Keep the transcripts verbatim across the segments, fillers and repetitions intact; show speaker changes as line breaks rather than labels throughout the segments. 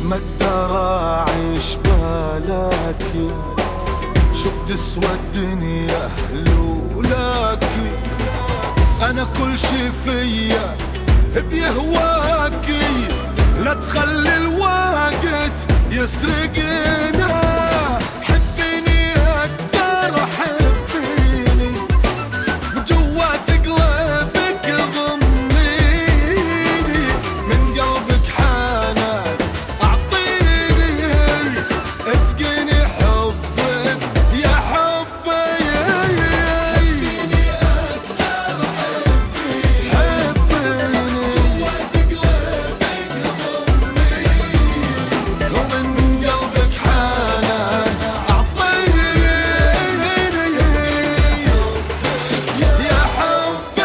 ما اقدر اعيش بلاكي، شو بتسوى الدنيا لولاكي. انا كل شي فيا بيهواكي، لا تخلي الوقت يسرقنا. حبيني اكثر حبيني، جوات قلبك ضميني، من قلبك حنان اعطيني، اسقيني حبك يا حبي. حبيني اكثر حبيني، حبيني جوات قلبك ضميني، ومن قلبك حنان اعطيني يا حبي.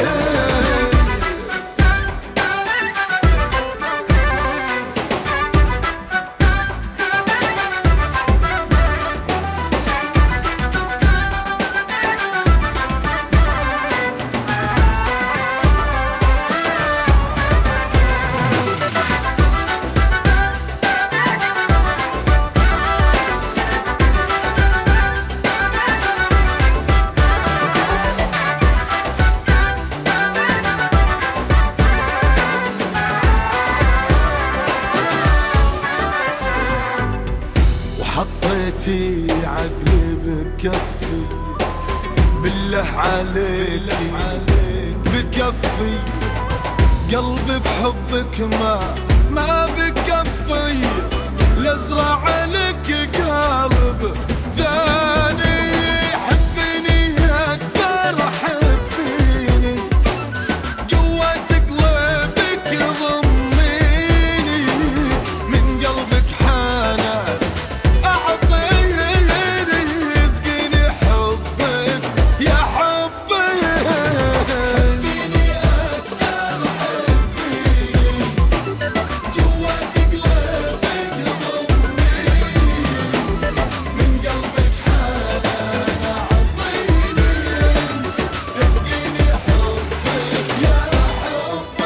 وحطيتي عقلي بكفي، بالله عليكي بكفي، قلبي بحبك ما ما بكفي، لازرع لك قلب ثاني. حبيني اكثر حبيني، جوات قلبك ضميني، من قلبك حنان اعطيني، اسقيني حبك يا حبي. حبيني اكثر حبيني، جوات قلبك ضميني، من قلبك حنان اعطيني، اسقيني حبك يا حبي.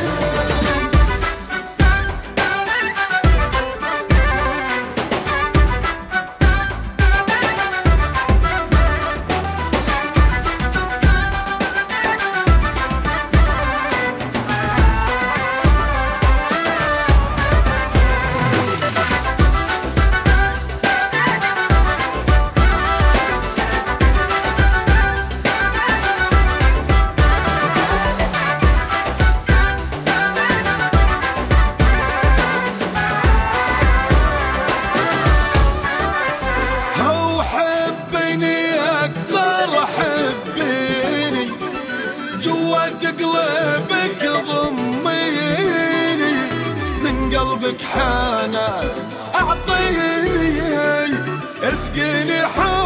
هو حبيني اكثر حبيني، جوات قلبك ضميني، من قلبك حنان اعطيني، اسقيني حب